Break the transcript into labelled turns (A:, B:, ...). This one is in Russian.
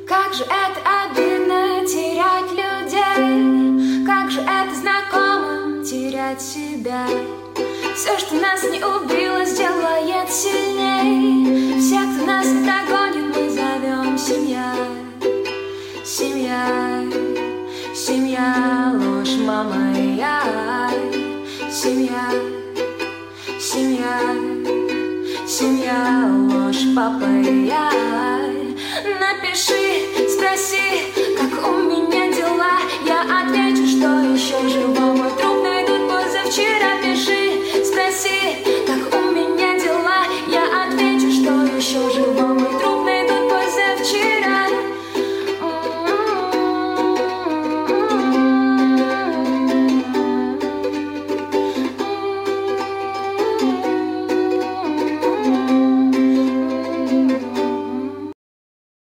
A: Как же это обидно терять людей, как же это знакомо терять себя. Все, что нас не убило, сделает сильней. Все, кто нас не догонит, мы зовем семьей. Семья, семья, ложь, мама и я. Семья, семья, семья, ложь, папа и я. Напиши, спроси,